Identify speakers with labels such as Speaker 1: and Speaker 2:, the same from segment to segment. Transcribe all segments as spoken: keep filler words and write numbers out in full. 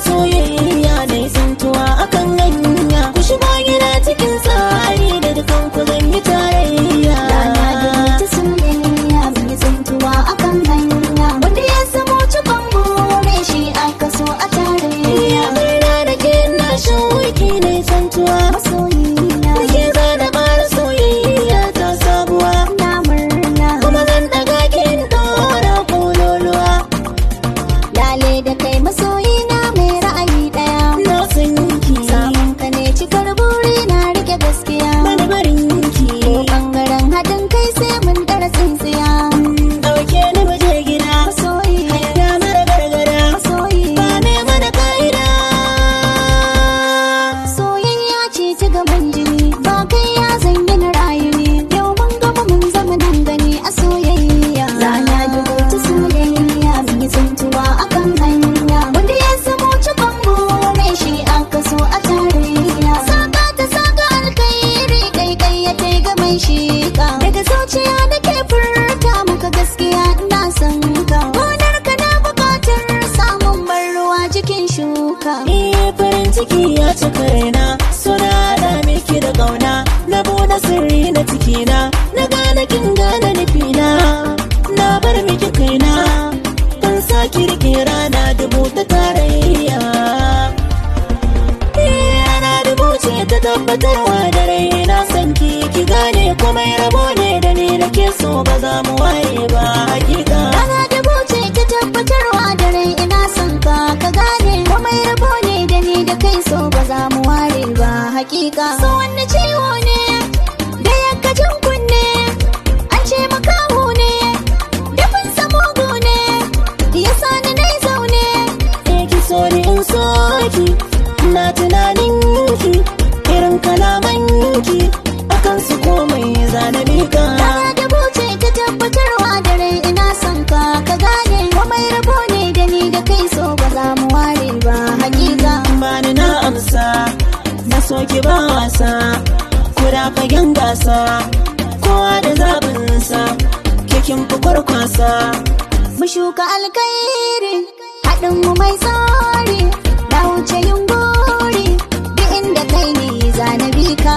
Speaker 1: soyayya ne tsintuwa akan hanya ku shiga gida cikin tsari da dukan ku zan yi tarayya
Speaker 2: rana da ta soyayya mun yi tsintuwa akan hanya wanda ya samu cikon bore shi aka so a tarayya
Speaker 1: murna da ke na shauki ne tsintuwa
Speaker 2: masoyina
Speaker 1: da ke zana ƙara soyayya ta sabuwa
Speaker 2: na murna
Speaker 1: kuma zan daga kin dora kololuwa
Speaker 2: lale da kai masoyina mai ra'ayi daya
Speaker 1: na san ki
Speaker 2: samun ka ne cikar buri na rike gaskiya
Speaker 1: bani barin ki
Speaker 2: ko bangaren haɗin kai sai mun dara tsintsiya
Speaker 1: dauke ni mu je gida
Speaker 2: masoyi
Speaker 1: haida mara gargara
Speaker 2: masoyi
Speaker 1: ba ne mana ka'ida
Speaker 2: soyayya ce ta gaban jini ba kai ya zanyi na rayu ne yau mun gama mun zama nan gani a soyayya rana dubu ta soyayya mun yi tsintuwa akan hanya wanda ya samu cikon bore shi aka so a tarayya saka ta saka alkairi kai kai ya tai ga mai shika daga zuciya da ke furta maka gaskiya ina son ka gonar ka na bukatar samun ban ruwa jikin shuka
Speaker 1: eh farin ciki ya cika raina suna da miki da kauna na bude sirri na cikina na gane kin gane nufina na bar miki kaina ban saki rike rana dubu ta tarayya eh rana dubu ce ta tabbatarwa da rai na san ki ki gane komai rabo ne da ni da ke so ba za mu waye ba hakika
Speaker 2: rana dubu ce ta tabbatarwa da rai ina son ka ka gane komai rabo ne da ni da kai so ba za mu ware ba hakika so wani ciwo ne da yakkacin kunne an ce makaho ne da kun samugu ne ya sani na zaune
Speaker 1: eh ki so ni in so ki na tunanin ki irin kalaman ki akan su komai zanabi ka
Speaker 2: rana dubu ce ta tabbatarwa da rai ina son ka ka gane komai rabo ne da ni da kai so ba za mu ware ba hakika
Speaker 1: bani na amsa na soki ba wasa kuda fagen gasa kowa da zaɓinsa kekin fi kwarkwasa
Speaker 2: mu shuka alkairi haɗin mu mai tsari na wuce yin gori duk inda kai ne zanabi ka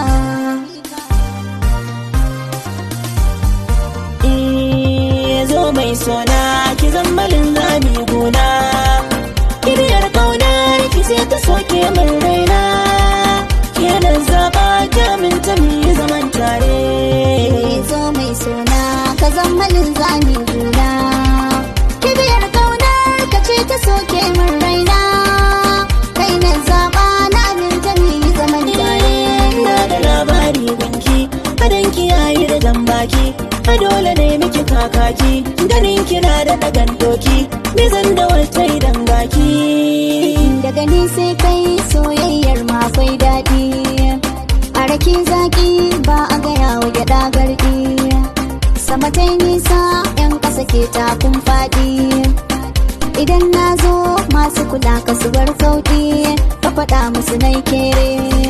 Speaker 1: eh zo mai sona ki zammalin zami gona kibiyar kaunar ki sai ta soke min raina kenan zaba jamin ta mi zaman tare
Speaker 2: zo mai suna ka zama linzami guna kibiyar kaunar ka ce ta soke min raina kai na zaɓa na aminta mu yi zaman tare
Speaker 1: na da labari gunki adan ki yayi da gambaki a dole ne miki kakaki ganin kina da dagan doki me zan da wata idan gaki
Speaker 2: daga ni sai kai soyayyar ma akwai daɗi a rake zaki ba a gaya wa gyaɗa garɗi sama ta nisa yan ƙasa ke takun faɗi idan na zo masu kula ka su bar sauƙi ka faɗa musu nai kere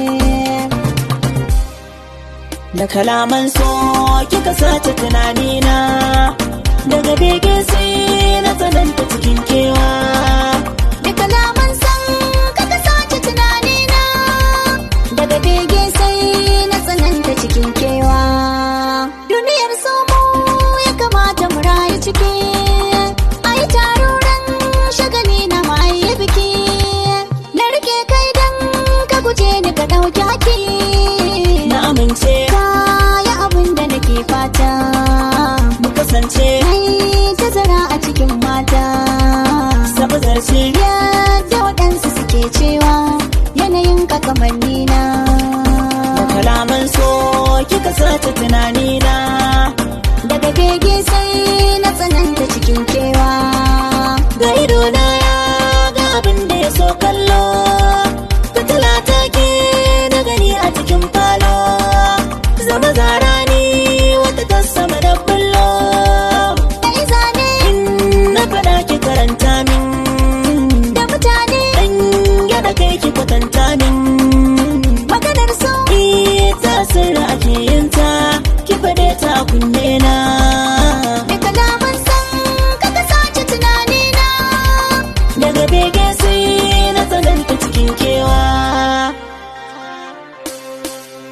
Speaker 1: da kalaman so kika sace tunanina daga bege sai na tsananta cikin kewa
Speaker 2: da kalaman san kaka sace tunanina daga bege sai na tsananta cikin kewa duniyar somo ya kamata mu rayu ciki ai taruran shagali na mai biki na rike kai dan ka guje ni ka dauki haki
Speaker 1: na amince
Speaker 2: kaya abin da nake fata
Speaker 1: mu kasance
Speaker 2: ai tazara a cikin mata
Speaker 1: sabu zarce
Speaker 2: yadda waɗansu suke cewa yanayin ka kamar nina
Speaker 1: da kalaman so kika sace tunanina
Speaker 2: daga bege sai na tsananta cikin kewa
Speaker 1: ga idona ya ga abin da ya so kallo fitila ta ke na gani a cikin falo zama zara ni wata ta sama da bullo
Speaker 2: kai zane
Speaker 1: in na faɗa ki karanta min
Speaker 2: da mutane
Speaker 1: dan gyara kai ki kwatanta min
Speaker 2: maganar so
Speaker 1: ita sirra ake yin ta ki faɗe ta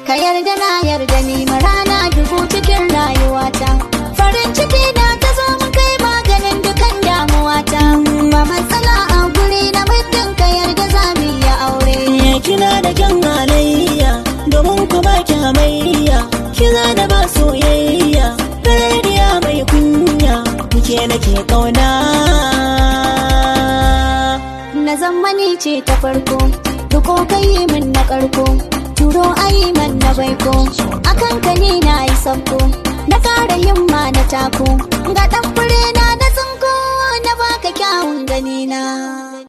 Speaker 2: ka yarda na yarda ni marana dubu cikin rayuwata. Farin ciki na ta zo mun kai maganin dukan damuwata. Ba matsala a guri na mutum ka yarda za mu yi aure.
Speaker 1: Ya kina da kyan halayya domin ku ba ki hamayya. Kina da ba soyayya rariya mai kunya. Ke nake kauna.
Speaker 2: Na zammani ce ta farko, duko kai min na karko, turo ayi man na baiko, akan ka ni na yi sabko, na kara yin ma na tako, ga dan fure na na tsinko na baka kyawun gani na.